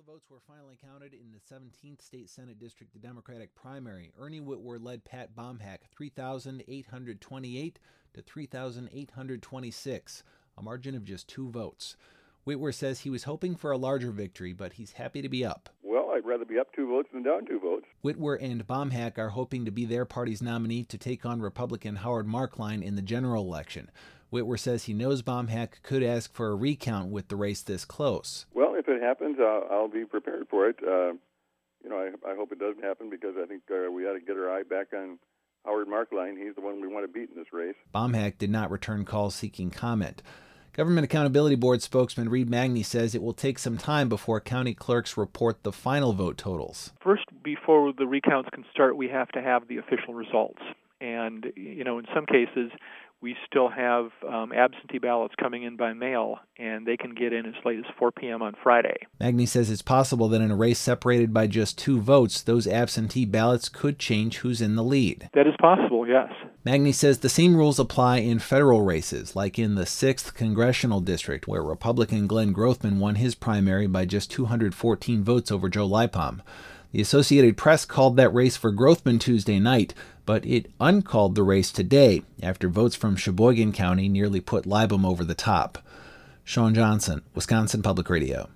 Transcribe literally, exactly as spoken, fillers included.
votes were finally counted in the seventeenth State Senate District Democratic primary. Ernie Whitwer led Pat Bomhack three thousand eight hundred twenty-eight to three thousand eight hundred twenty-six, a margin of just two votes. Whitwer says he was hoping for a larger victory, but he's happy to be up. Well, I'd rather be up two votes than down two votes. Whitwer and Bomhack are hoping to be their party's nominee to take on Republican Howard Markline in the general election. Whitwer says he knows Bomhack could ask for a recount with the race this close. Well, if it happens, uh, I'll be prepared for it. Uh, you know, I, I hope it doesn't happen because I think uh, we ought to get our eye back on Howard Markline. He's the one we want to beat in this race. Bomhack did not return calls seeking comment. Government Accountability Board spokesman Reed Magny says it will take some time before county clerks report the final vote totals. First, before the recounts can start, we have to have the official results. And, you know, in some cases, we still have um, absentee ballots coming in by mail, and they can get in as late as four p.m. on Friday. Magny says it's possible that in a race separated by just two votes, those absentee ballots could change who's in the lead. That is possible, yes. Magny says the same rules apply in federal races, like in the sixth Congressional District, where Republican Glenn Grothman won his primary by just two hundred fourteen votes over Joe Lipom. The Associated Press called that race for Grothman Tuesday night, but it uncalled the race today after votes from Sheboygan County nearly put Lipom over the top. Sean Johnson, Wisconsin Public Radio.